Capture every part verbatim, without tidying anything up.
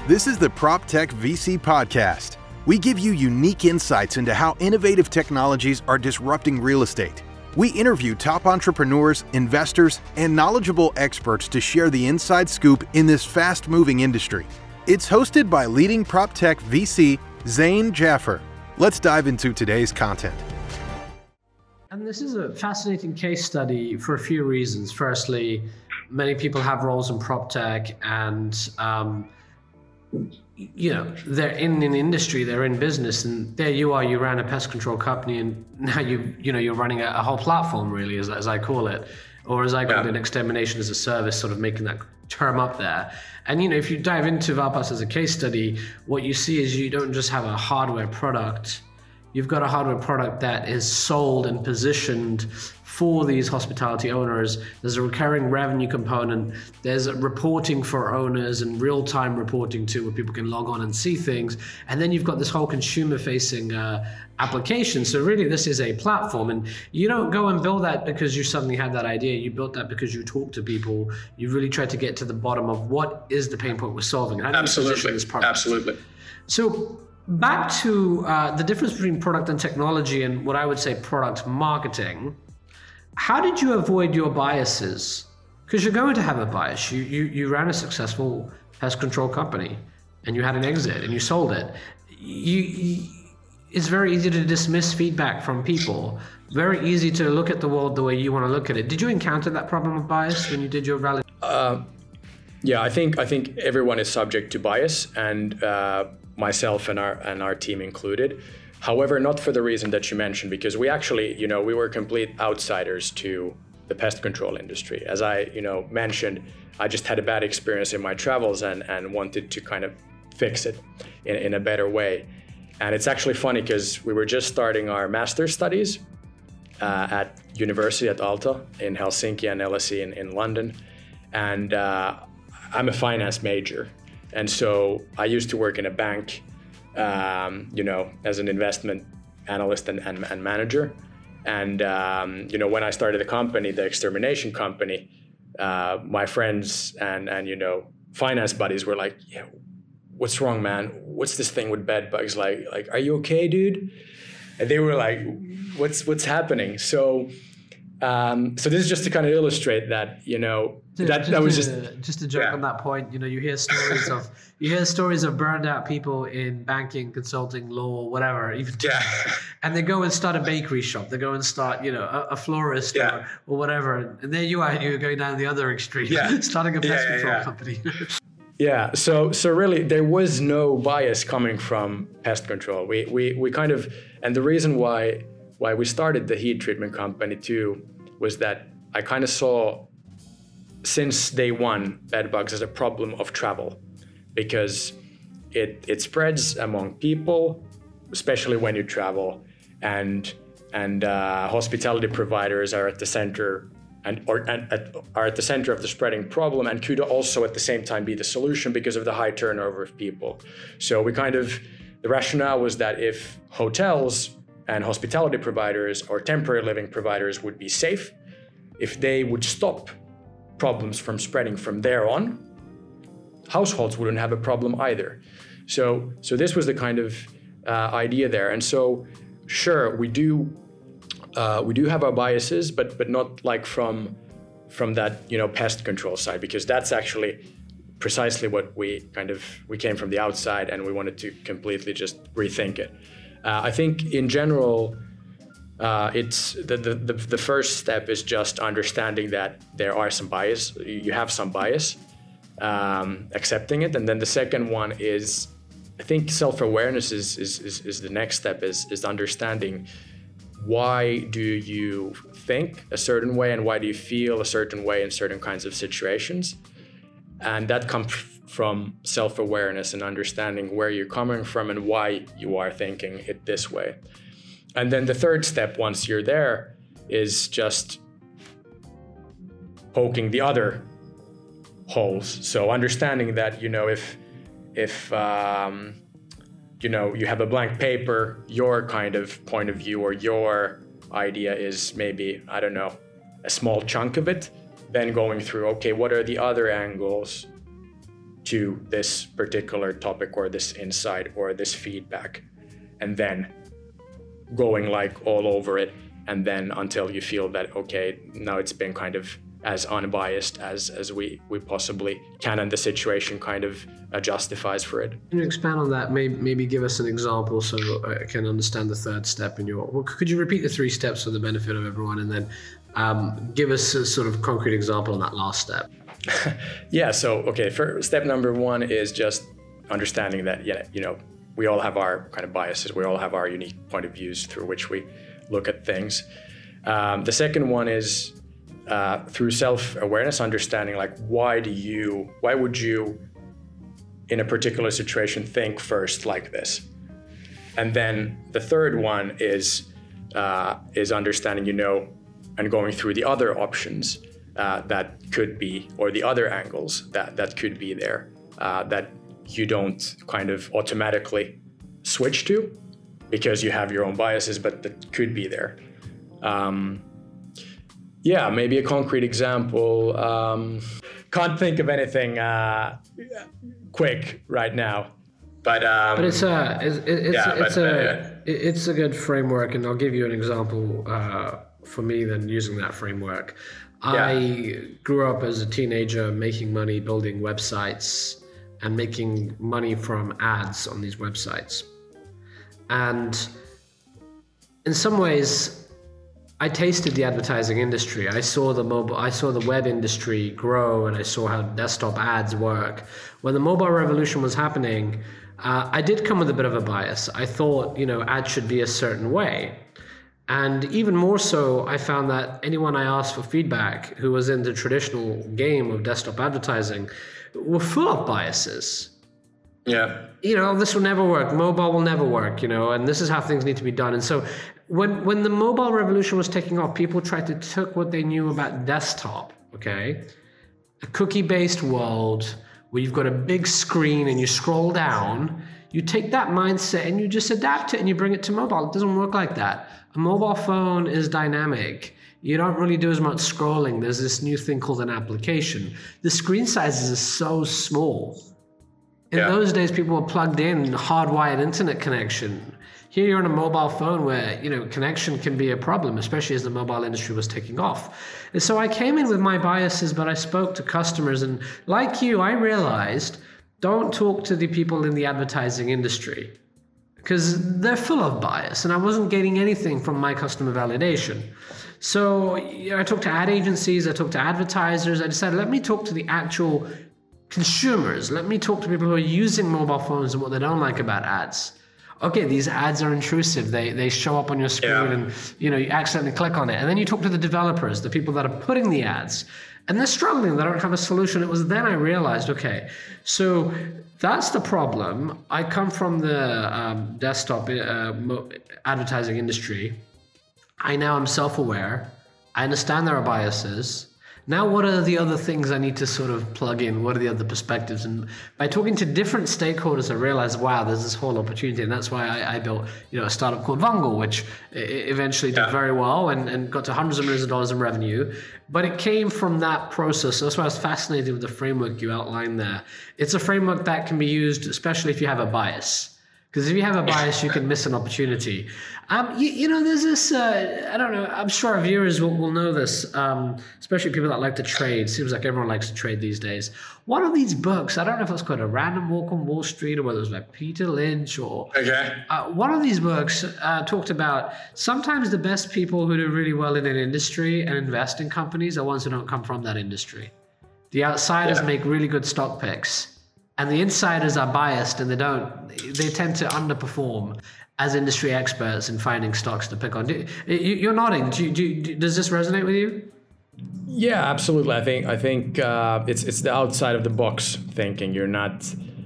This is the PropTech V C Podcast. We give you unique insights into how innovative technologies are disrupting real estate. We interview top entrepreneurs, investors, and knowledgeable experts to share the inside scoop in this fast-moving industry. It's hosted by leading PropTech V C, Zain Jaffer. Let's dive into today's content. And this is a fascinating case study for a few reasons. Firstly, many people have roles in PropTech and um, you know, they're in an industry, they're in business, and there you are, you ran a pest control company, and now you, you know, you're running a, a whole platform, really, as, as I call it, or as I call yeah. it, an extermination as a service, sort of making that term up there. And, you know, if you dive into Valpas as a case study, what you see is you don't just have a hardware product, you've got a hardware product that is sold and positioned for these hospitality owners. There's a recurring revenue component. There's a reporting for owners and real-time reporting too, where people can log on and see things. And then you've got this whole consumer-facing uh, application. So really, this is a platform. And you don't go and build that because you suddenly had that idea. You built that because you talk to people. You really try to get to the bottom of what is the pain point we're solving. How do you position this product? Absolutely. So back to uh, the difference between product and technology and what I would say product marketing. How did you avoid your biases? Because you're going to have a bias. You, you you ran a successful pest control company and you had an exit and you sold it. You, you, it's very easy to dismiss feedback from people. Very easy to look at the world the way you want to look at it. Did you encounter that problem of bias when you did your valid? Uh, yeah, I think I think everyone is subject to bias, and uh, myself and our and our team included. However, not for the reason that you mentioned, because we actually, you know, we were complete outsiders to the pest control industry. As I, you know, mentioned, I just had a bad experience in my travels and, and wanted to kind of fix it in, in a better way. And it's actually funny because we were just starting our master's studies uh, at university at Aalto in Helsinki and L S E in, in London. And uh, I'm a finance major. And so I used to work in a bank, Um, you know, as an investment analyst and, and, and manager. And, um, you know, when I started the company, the extermination company, uh, my friends and, and, you know, finance buddies were like, yeah, what's wrong, man? What's this thing with bed bugs? Like, like, are you okay, dude? And they were like, what's, what's happening? So, um, so this is just to kind of illustrate that, you know, Dude, that, just that was to, just, just to jump yeah. on that point, you know, you hear stories of, you hear stories of burned out people in banking, consulting, law, whatever, even, yeah. and they go and start a bakery shop. They go and start, you know, a, a florist yeah. or, or whatever. And there you are, you're going down the other extreme, yeah. starting a pest yeah, yeah, control yeah. company. Yeah, so so really there was no bias coming from pest control. We we we kind of, and the reason why why we started the heat treatment company too was that I kind of saw since day one bed bugs as a problem of travel, because it it spreads among people, especially when you travel, and and uh, hospitality providers are at the center and or and at, are at the center of the spreading problem, and could also at the same time be the solution because of the high turnover of people. So we kind of, the rationale was that if hotels and hospitality providers or temporary living providers would be safe, if they would stop problems from spreading from there on, households wouldn't have a problem either. So, so this was the kind of uh, idea there. And so, sure, we do uh, we do have our biases, but but not like from from that, you know, pest control side, because that's actually precisely what we kind of we came from the outside, and we wanted to completely just rethink it. Uh, I think in general, Uh, it's the, the the the first step is just understanding that there are some bias. You have some bias, um, accepting it, and then the second one is, I think, self-awareness is is is, is the next step. Is is understanding why do you think a certain way and why do you feel a certain way in certain kinds of situations, and that comes from self-awareness and understanding where you're coming from and why you are thinking it this way. And then the third step, once you're there, is just poking the other holes. So understanding that, you know, if, if um, you know, you have a blank paper, your kind of point of view or your idea is maybe, I don't know, a small chunk of it, then going through, okay, what are the other angles to this particular topic or this insight or this feedback, and then going like all over it, and then until you feel that, okay, now it's been kind of as unbiased as as we we possibly can, and the situation kind of uh, justifies for it. Can you expand on that? Maybe, maybe give us an example so I can understand the third step in your. Well, could you repeat the three steps for the benefit of everyone, and then um, give us a sort of concrete example on that last step? Yeah. So okay, for step number one is just understanding that yeah, you know, we all have our kind of biases. We all have our unique point of views through which we look at things. Um, the second one is uh, through self-awareness, understanding like why do you, why would you in a particular situation think first like this? And then the third one is uh, is understanding, you know, and going through the other options uh, that could be, or the other angles that, that could be there uh, that you don't kind of automatically switch to because you have your own biases, but that could be there. Um, yeah, maybe a concrete example. Um, can't think of anything uh, quick right now, but um, but it's a it's it's, yeah, it's but, a uh, it's a good framework, and I'll give you an example uh, for me then using that framework. Yeah. I grew up as a teenager making money building websites and making money from ads on these websites. And in some ways, I tasted the advertising industry. I saw the mobile, I saw the web industry grow, and I saw how desktop ads work. When the mobile revolution was happening, uh, I did come with a bit of a bias. I thought, you know, ads should be a certain way. And even more so, I found that anyone I asked for feedback who was in the traditional game of desktop advertising were full of biases. Yeah. You know, this will never work. Mobile will never work, you know, and this is how things need to be done. And so when when the mobile revolution was taking off, people tried to took what they knew about desktop, okay? A cookie-based world where you've got a big screen and you scroll down, you take that mindset and you just adapt it and you bring it to mobile. It doesn't work like that. A mobile phone is dynamic. You don't really do as much scrolling. There's this new thing called an application. The screen sizes are so small. In Yeah. those days, people were plugged in, hardwired internet connection. Here you're on a mobile phone where, you know, connection can be a problem, especially as the mobile industry was taking off. And so I came in with my biases, but I spoke to customers, and like you, I realized, don't talk to the people in the advertising industry because they're full of bias, and I wasn't getting anything from my customer validation. So you know, I talked to ad agencies, I talked to advertisers. I decided, let me talk to the actual consumers. Let me talk to people who are using mobile phones and what they don't like about ads. Okay, these ads are intrusive. They they show up on your screen Yeah. and you know you accidentally click on it. And then you talk to the developers, the people that are putting the ads, and they're struggling. They don't have a solution. It was then I realized, okay, so that's the problem. I come from the um, desktop uh, mo- advertising industry. I now am self-aware. I understand there are biases. Now, what are the other things I need to sort of plug in? What are the other perspectives? And by talking to different stakeholders, I realized, wow, there's this whole opportunity. And that's why I, I built, you know, a startup called Vungle, which i- eventually did Yeah. very well and, and got to hundreds of millions of dollars in revenue. But it came from that process. So that's why I was fascinated with the framework you outlined there. It's a framework that can be used, especially if you have a bias. Because if you have a bias, you can miss an opportunity. Um, you, you know, there's this, uh, I don't know, I'm sure our viewers will, will know this, um, especially people that like to trade. Seems like everyone likes to trade these days. One of these books, I don't know if it's called A Random Walk on Wall Street or whether it was by Peter Lynch or... Okay. Uh, one of these books uh, talked about sometimes the best people who do really well in an industry and invest in companies are ones who don't come from that industry. The outsiders Yeah. make really good stock picks. And the insiders are biased and they don't, they tend to underperform as industry experts in finding stocks to pick on. Do, you, you're nodding. Do, do, do, does this resonate with you? Yeah, absolutely. I think I think uh, it's it's the outside of the box thinking. You're not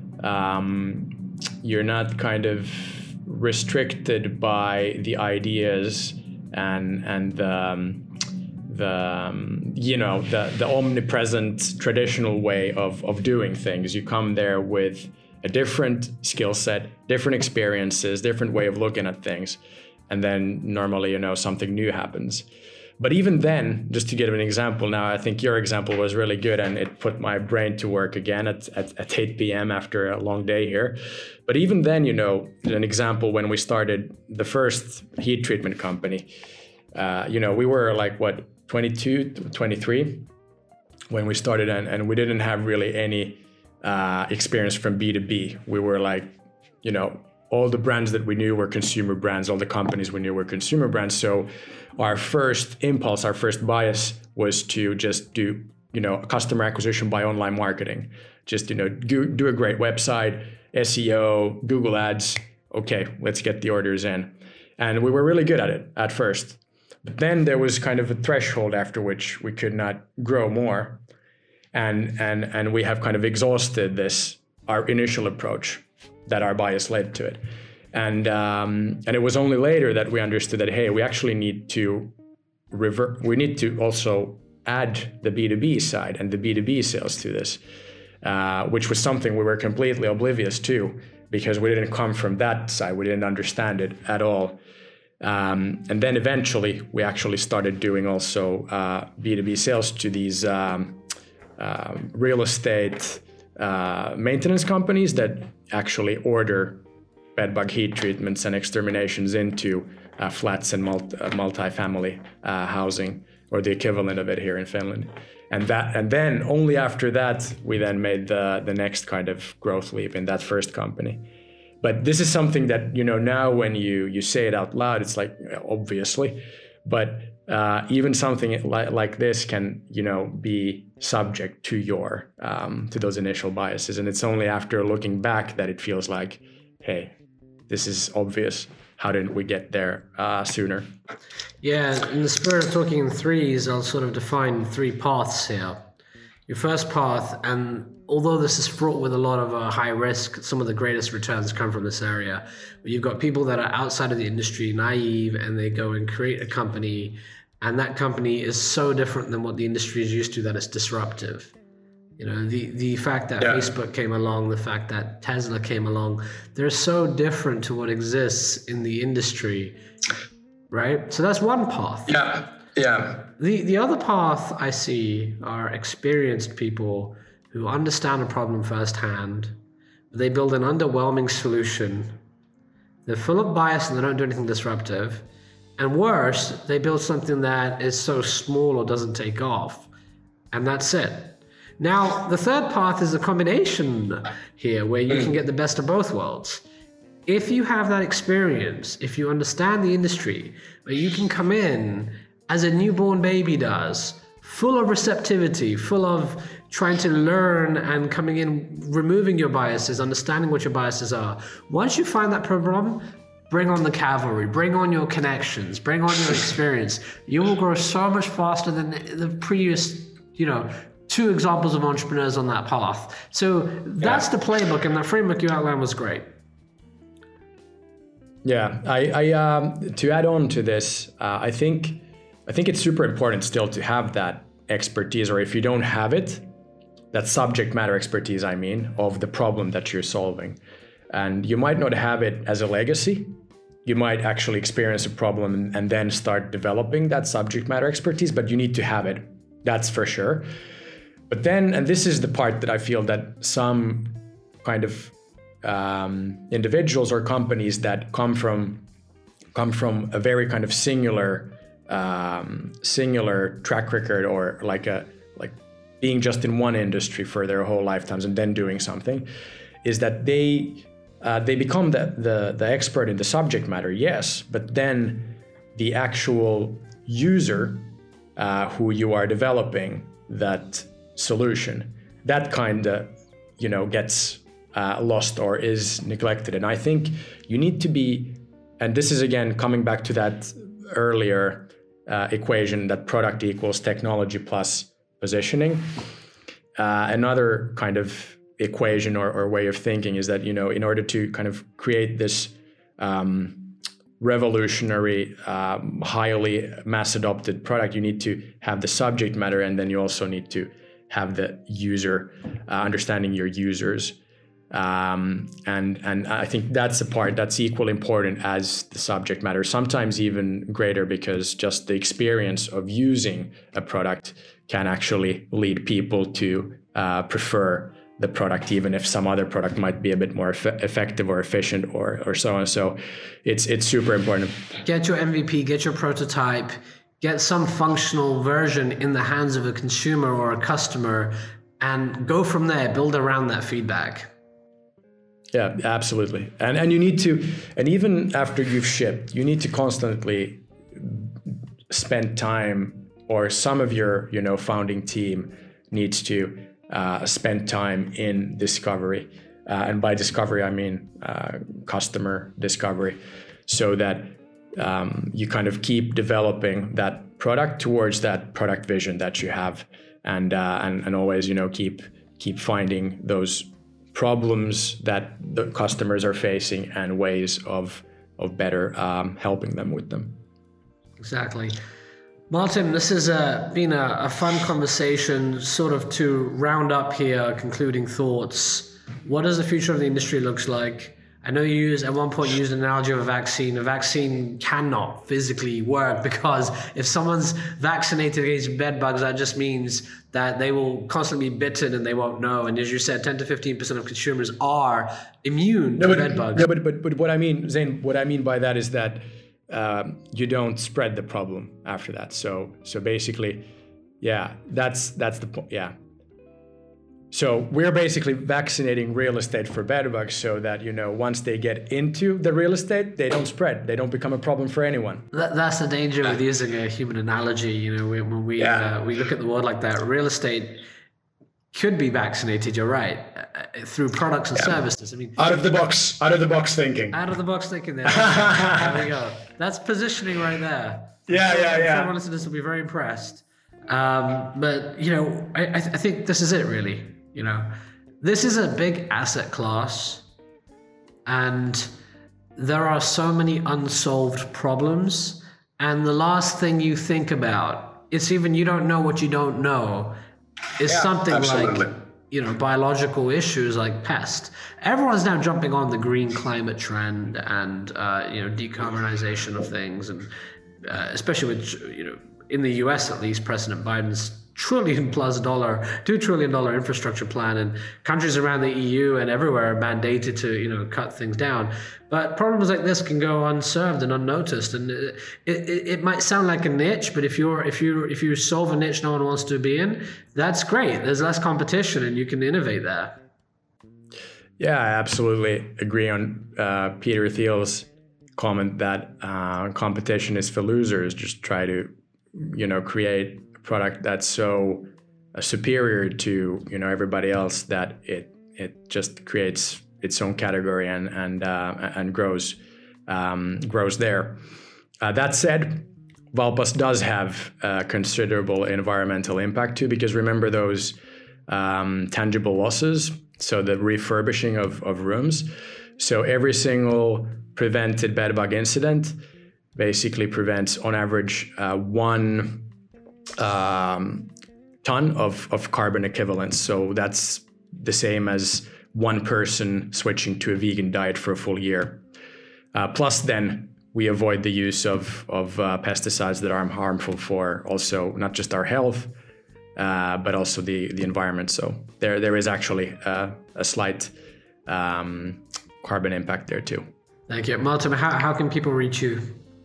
um, you're not kind of restricted by the ideas and and the um, the um, you know the the omnipresent traditional way of of doing things. You come there with a different skill set, different experiences, different way of looking at things, and then normally you know something new happens. But even then, just to give an example now, I think your example was really good and it put my brain to work again at, at, at eight p.m. after a long day here. But even then, you know, an example when we started the first heat treatment company, uh, you know, we were like, what, twenty-two, twenty-three when we started, and, and we didn't have really any uh, experience from B two B. We were like, you know, all the brands that we knew were consumer brands, all the companies we knew were consumer brands. So our first impulse, our first bias was to just do, you know, customer acquisition by online marketing. Just, you know, do, do a great website, S E O, Google Ads. Okay, let's get the orders in. And we were really good at it at first. But then there was kind of a threshold after which we could not grow more. And, and, and we have kind of exhausted this, our initial approach that our bias led to it. And um, and it was only later that we understood that, hey, we actually need to revert, we need to also add the B two B side and the B two B sales to this, uh, which was something we were completely oblivious to because we didn't come from that side. We didn't understand it at all. Um, and then eventually we actually started doing also uh, B two B sales to these um, uh, real estate uh, maintenance companies that actually order bedbug heat treatments and exterminations into uh, flats and multi, uh, multi-family uh, housing, or the equivalent of it here in Finland. And that, and then only after that, we then made the, the next kind of growth leap in that first company. But this is something that, you know, now when you, you say it out loud, it's like, obviously, but uh, even something like, like this can, you know, be subject to your, um, to those initial biases. And it's only after looking back that it feels like, hey, this is obvious. How didn't we get there uh, sooner? Yeah, in the spirit of talking in threes, I'll sort of define three paths here. Your first path, and although this is fraught with a lot of uh, high risk, some of the greatest returns come from this area. But you've got people that are outside of the industry, naive, and they go and create a company, and that company is so different than what the industry is used to that it's disruptive. You know, the, the fact that yeah. Facebook came along, the fact that Tesla came along, they're so different to what exists in the industry, right? So that's one path. Yeah, yeah. The the other path I see are experienced people who understand a problem firsthand. They build an underwhelming solution. They're full of bias and they don't do anything disruptive. And worse, they build something that is so small or doesn't take off. And that's it. Now, the third path is a combination here where you can get the best of both worlds. If you have that experience, if you understand the industry, where you can come in as a newborn baby does, full of receptivity, full of trying to learn and coming in, removing your biases, understanding what your biases are. Once you find that problem, bring on the cavalry, bring on your connections, bring on your experience. You will grow so much faster than the previous, you know, two examples of entrepreneurs on that path. So that's yeah. the playbook, and the framework you outlined was great. Yeah, I, I um, to add on to this, uh, I think I think it's super important still to have that expertise, or if you don't have it, that subject matter expertise, I mean, of the problem that you're solving. And you might not have it as a legacy. You might actually experience a problem and, and then start developing that subject matter expertise, but you need to have it. That's for sure. But then, and this is the part that I feel that some kind of um, individuals or companies that come from come from a very kind of singular um, singular track record, or like a like being just in one industry for their whole lifetimes and then doing something, is that they uh, they become the, the the expert in the subject matter, yes, but then the actual user uh, who you are developing that solution, that kind of, you know, gets uh, lost or is neglected. And I think you need to be, and this is again coming back to that earlier uh, equation that product equals technology plus positioning. Uh, another kind of equation or, or way of thinking is that, you know, in order to kind of create this um, revolutionary, um, highly mass adopted product, you need to have the subject matter, and then you also need to have the user, uh, understanding your users. Um, and and I think that's the part that's equally important as the subject matter, sometimes even greater, because just the experience of using a product can actually lead people to uh, prefer the product, even if some other product might be a bit more eff- effective or efficient or or so on. So it's it's super important. Get your M V P, get your prototype, get some functional version in the hands of a consumer or a customer, and go from there, build around that feedback. Yeah, absolutely. And and you need to, and even after you've shipped, you need to constantly spend time, or some of your, you know, founding team needs to uh, spend time in discovery. Uh, and by discovery, I mean uh, customer discovery, so that um, you kind of keep developing that product towards that product vision that you have, and uh, and and always, you know, keep keep finding those problems that the customers are facing and ways of of better um, helping them with them. Exactly. Martin, this has uh, been a, a fun conversation. Sort of to round up here, concluding thoughts. What does the future of the industry looks like? I know you used, at one point you used an analogy of a vaccine. A vaccine cannot physically work, because if someone's vaccinated against bed bugs, that just means that they will constantly be bitten and they won't know. And as you said, ten to fifteen percent of consumers are immune no, to but, bed bugs. No, but, but, but what I mean, Zane, what I mean by that is that um, you don't spread the problem after that. So so basically, yeah, that's that's the point, yeah. So we're basically vaccinating real estate for bed bugs, so that, you know, once they get into the real estate, they don't spread. They don't become a problem for anyone. That, that's the danger with using a human analogy. You know, when we yeah. uh, we look at the world like that, real estate could be vaccinated. You're right, uh, through products and yeah. services. I mean, out of the box, out of the box thinking. Out of the box thinking. There, there we go. That's positioning right there. Yeah, so, yeah, yeah. Everyone listening to this will be very impressed. Um, but you know, I, I, th- I think this is it, really. You know, this is a big asset class, and there are so many unsolved problems. And the last thing you think about, it's even you don't know what you don't know, is yeah, something absolutely. like, you know, biological issues like pest. Everyone's now jumping on the green climate trend and, uh, you know, decarbonization of things. And uh, especially with, you know, in the U S at least, President Biden's trillion plus dollar, two trillion dollar infrastructure plan, and countries around the E U and everywhere are mandated to, you know, cut things down. But problems like this can go unserved and unnoticed, and it, it, it might sound like a niche, but if you're if you if you solve a niche no one wants to be in, that's great. There's less competition, and you can innovate there. Yeah, I absolutely agree on uh, Peter Thiel's comment that uh, competition is for losers. Just try to, you know, create product that's so uh, superior to, you know, everybody else that it it just creates its own category and and uh, and grows um, grows there. Uh, that said, Valpas does have uh, considerable environmental impact too, because remember those um, tangible losses. So the refurbishing of of rooms. So every single prevented bedbug incident basically prevents, on average, uh, one. Um, ton of, of carbon equivalents. So that's the same as one person switching to a vegan diet for a full year. Uh, plus then we avoid the use of, of uh, pesticides that are harmful for also not just our health, uh, but also the, the environment. So there there is actually uh, a slight um, carbon impact there too. Thank you. Martin, how, how can people reach you?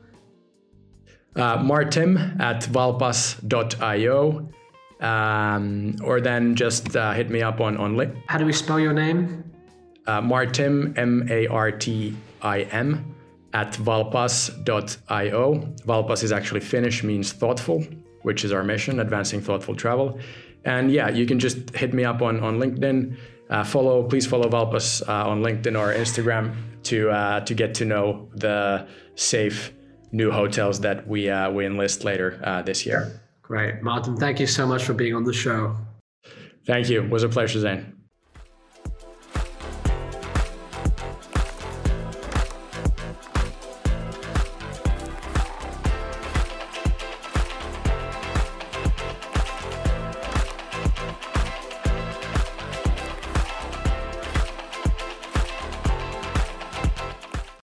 Uh, Martim at valpas dot io, um, or then just uh, hit me up on, on LinkedIn. How do we spell your name? Uh, Martim, M A R T I M, at valpas dot io. Valpas is actually Finnish, means thoughtful, which is our mission, advancing thoughtful travel. And yeah, you can just hit me up on, on LinkedIn. Uh, follow, please follow Valpas uh, on LinkedIn or Instagram to uh, to get to know the safe new hotels that we uh, we enlist later uh, this year. Great. Martin, thank you so much for being on the show. Thank you. It was a pleasure, Zane.